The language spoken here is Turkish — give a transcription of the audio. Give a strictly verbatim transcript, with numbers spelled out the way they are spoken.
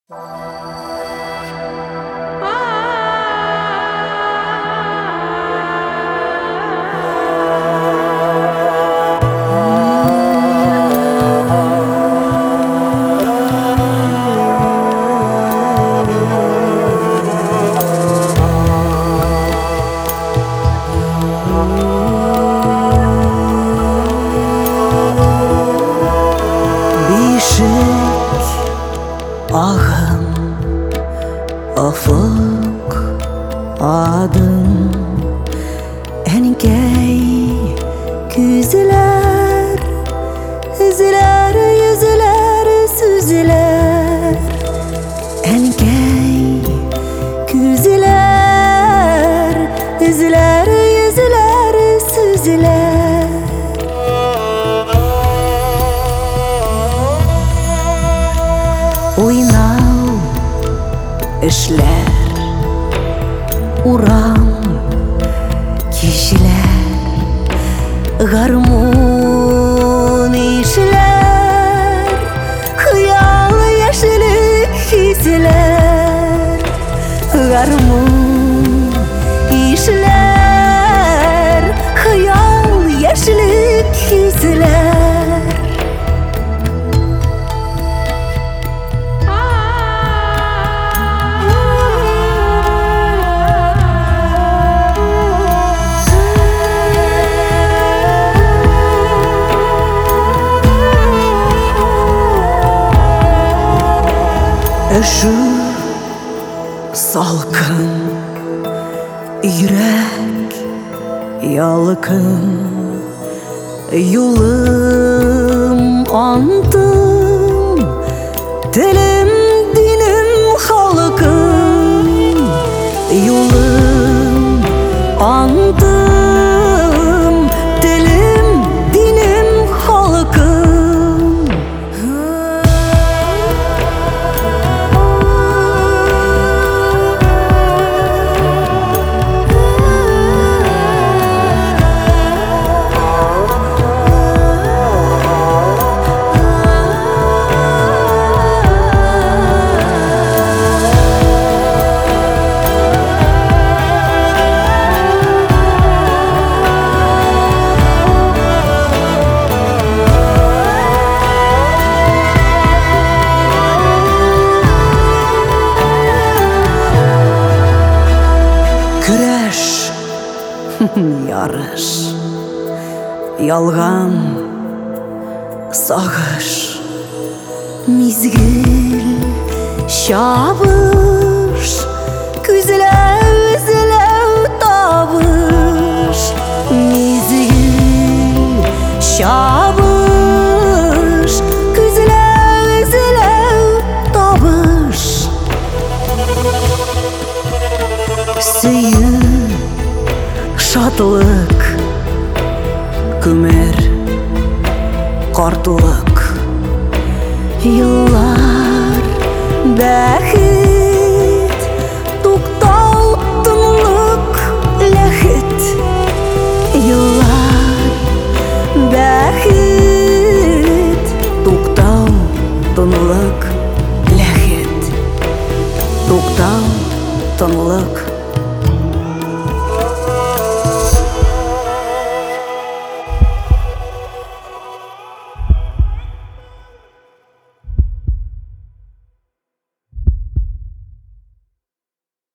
Ağım, ufuk, adım, engey, güzler, izler, yüzler, süzler, engey, güzler, izler, yüzler, süzler. Oynav, işler, uram, kişiler, garmon işler, hıyal yaşlık hisler, garmon işler, hıyal yaşlık hisler. Üşür, salkın, yürek, yalkın, yolum andım, dilim, dinim, halkım, yolum andım, dilim, dinim, halkım. Güreş, yarış, yalgan, sağış, mizgil, şabış, güzelev, izlev, tabış, mizgil, şabış, güzelev, izlev, tabış. Süyü, şadlık, kümer, kartılık, yıllar, bәхет, туктау, тынлык, ләхет. Yıllar, bәхет, туктау, тынлык, ләхет. Туктау, тынлык,